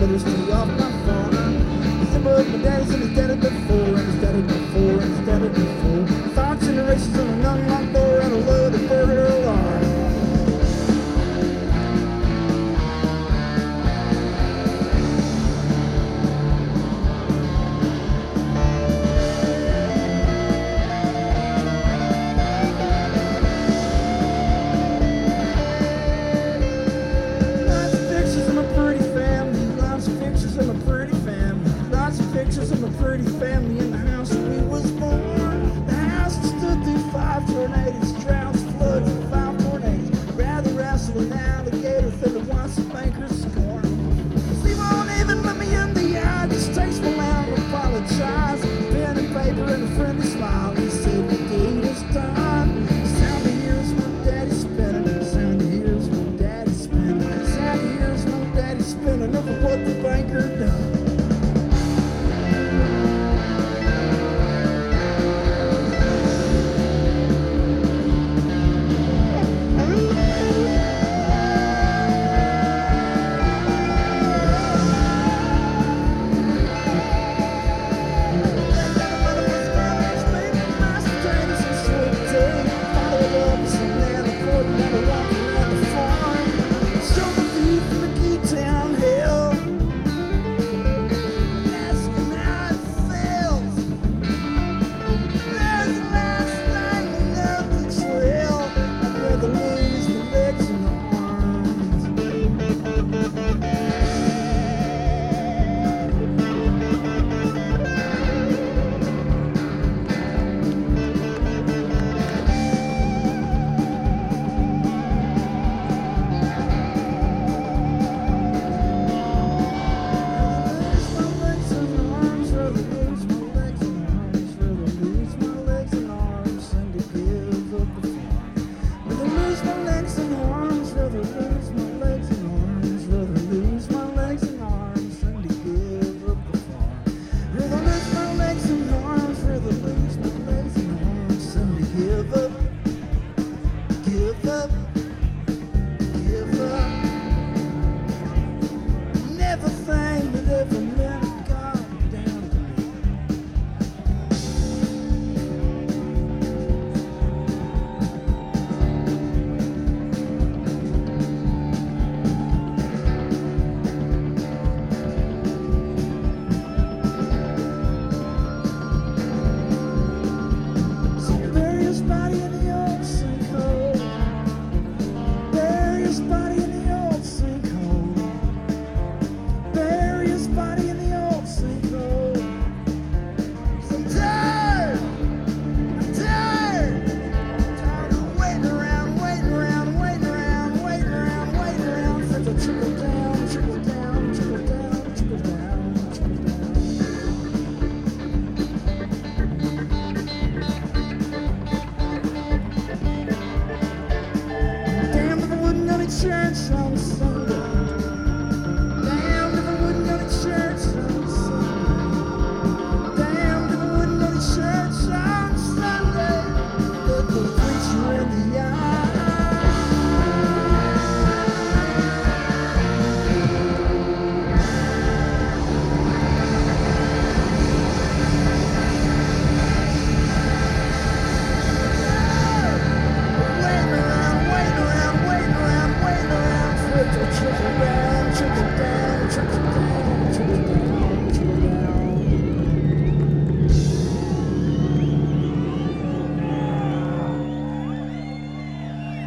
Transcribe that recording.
letters to me off my phone. The symbol of my daddy's and he's dead at before, and he's dead at before, and he's dead at before. 5 generations on an unlocked door and a loaded burger alarm. Pictures of a pretty family in the house where we was born. The house that stood through 5 tornadoes, droughts, floods, and 5 tornadoes. Rather wrestle an alligator than to watch the bankers scorn. He won't even look me in the eye, just takes me out and apologize. Pen and paper and a friendly smile. He said the deed is done. Sound to hear is my daddy spinning. Sound to hear is my daddy spinning. Sound to hear is my daddy spinning over what the banker done. Church on Sunday. Damn if I wouldn't go to church on Sunday. Damn if I wouldn't go to church on Sunday. Look the preacher in the eye. Trickle down, trickle down, trickle down, trickle down.